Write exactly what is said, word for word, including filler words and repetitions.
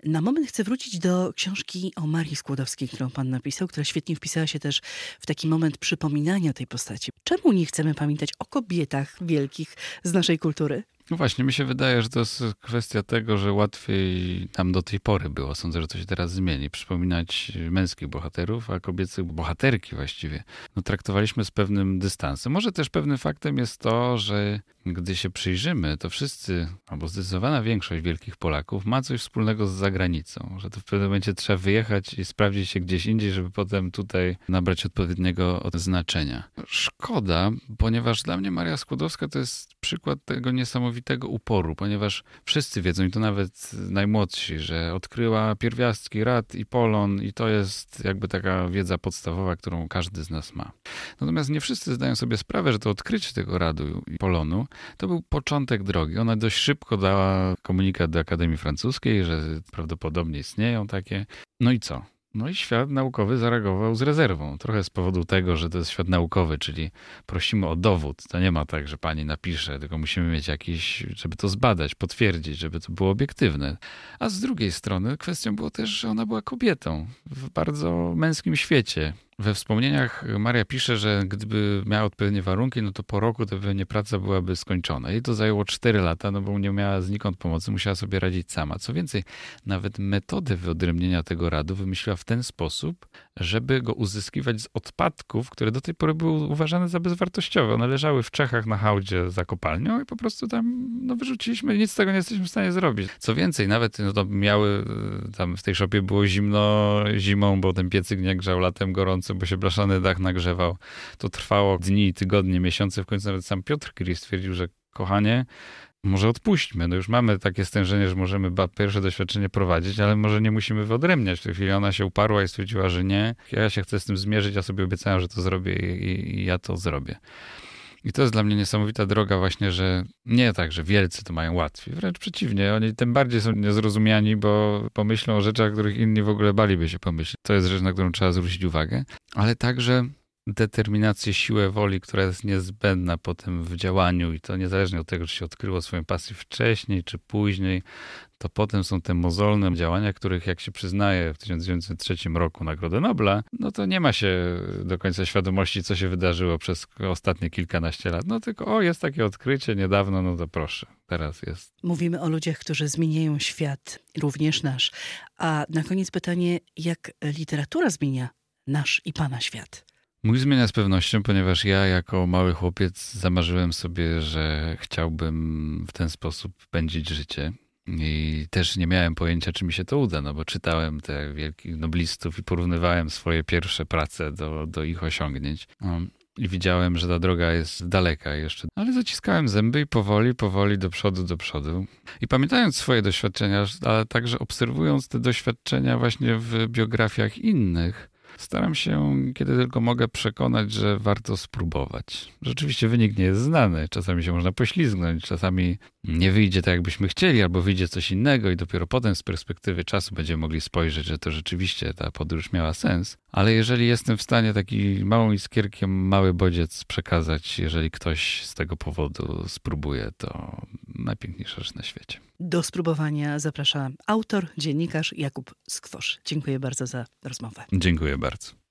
Na moment chcę wrócić do książki o Marii Skłodowskiej, którą pan napisał, która świetnie wpisała się też w taki moment przypominania tej postaci. Czemu nie chcemy pamiętać o kobietach wielkich z naszej kultury? No właśnie, mi się wydaje, że to jest kwestia tego, że łatwiej nam do tej pory było, sądzę, że to się teraz zmieni, przypominać męskich bohaterów, a kobiecych bohaterki właściwie no, traktowaliśmy z pewnym dystansem. Może też pewnym faktem jest to, że gdy się przyjrzymy, to wszyscy, albo zdecydowana większość wielkich Polaków ma coś wspólnego z zagranicą, że to w pewnym momencie trzeba wyjechać i sprawdzić się gdzieś indziej, żeby potem tutaj nabrać odpowiedniego znaczenia. Szkoda, ponieważ dla mnie Maria Skłodowska to jest przykład tego niesamowitego uporu, ponieważ wszyscy wiedzą, i to nawet najmłodsi, że odkryła pierwiastki, rad i polon i to jest jakby taka wiedza podstawowa, którą każdy z nas ma. Natomiast nie wszyscy zdają sobie sprawę, że to odkrycie tego radu i polonu to był początek drogi. Ona dość szybko dała komunikat do Akademii Francuskiej, że prawdopodobnie istnieją takie. No i co? No i świat naukowy zareagował z rezerwą. Trochę z powodu tego, że to jest świat naukowy, czyli prosimy o dowód. To nie ma tak, że pani napisze, tylko musimy mieć jakiś, żeby to zbadać, potwierdzić, żeby to było obiektywne. A z drugiej strony kwestią było też, że ona była kobietą w bardzo męskim świecie. We wspomnieniach Maria pisze, że gdyby miała odpowiednie warunki, no to po roku to pewnie praca byłaby skończona. Jej to zajęło cztery lata, no bo nie miała znikąd pomocy, musiała sobie radzić sama. Co więcej, nawet metodę wyodrębnienia tego radu wymyśliła w ten sposób, żeby go uzyskiwać z odpadków, które do tej pory były uważane za bezwartościowe. One leżały w Czechach na hałdzie za kopalnią i po prostu tam no, wyrzuciliśmy, nic z tego nie jesteśmy w stanie zrobić. Co więcej, nawet no, to miały, tam w tej szopie było zimno zimą, bo ten piecyk nie grzał, latem gorąco, bo się blaszany dach nagrzewał. To trwało dni, tygodnie, miesiące. W końcu nawet sam Piotr Curie stwierdził, że kochanie, może odpuśćmy. No już mamy takie stężenie, że możemy pierwsze doświadczenie prowadzić, ale może nie musimy wyodrębniać. W tej chwili ona się uparła i stwierdziła, że nie. Ja się chcę z tym zmierzyć, ja sobie obiecałem, że to zrobię i, i ja to zrobię. I to jest dla mnie niesamowita droga właśnie, że nie tak, że wielcy to mają łatwiej. Wręcz przeciwnie, oni tym bardziej są niezrozumiani, bo pomyślą o rzeczach, o których inni w ogóle baliby się pomyśleć. To jest rzecz, na którą trzeba zwrócić uwagę. Ale także determinację, siłę woli, która jest niezbędna potem w działaniu i to niezależnie od tego, czy się odkryło swoją pasję wcześniej, czy później, to potem są te mozolne działania, których jak się przyznaje w tysiąc dziewięćset trzecim roku Nagrodę Nobla, no to nie ma się do końca świadomości, co się wydarzyło przez ostatnie kilkanaście lat. No tylko o, jest takie odkrycie niedawno, no to proszę, teraz jest. Mówimy o ludziach, którzy zmieniają świat, również nasz. A na koniec pytanie, jak literatura zmienia nasz i pana świat? Mój zmienia z pewnością, ponieważ ja jako mały chłopiec zamarzyłem sobie, że chciałbym w ten sposób pędzić życie. I też nie miałem pojęcia, czy mi się to uda, no bo czytałem te wielkich noblistów i porównywałem swoje pierwsze prace do, do ich osiągnięć. I widziałem, że ta droga jest daleka jeszcze. Ale zaciskałem zęby i powoli, powoli do przodu, do przodu. I pamiętając swoje doświadczenia, ale także obserwując te doświadczenia właśnie w biografiach innych, staram się, kiedy tylko mogę, przekonać, że warto spróbować. Rzeczywiście wynik nie jest znany. Czasami się można poślizgnąć, czasami nie wyjdzie tak, jakbyśmy chcieli, albo wyjdzie coś innego i dopiero potem z perspektywy czasu będziemy mogli spojrzeć, że to rzeczywiście ta podróż miała sens. Ale jeżeli jestem w stanie taki małą iskierkiem, mały bodziec przekazać, jeżeli ktoś z tego powodu spróbuje, to najpiękniejsza rzecz na świecie. Do spróbowania zaprasza autor, dziennikarz Jakub Skwosz. Dziękuję bardzo za rozmowę. Dziękuję bardzo.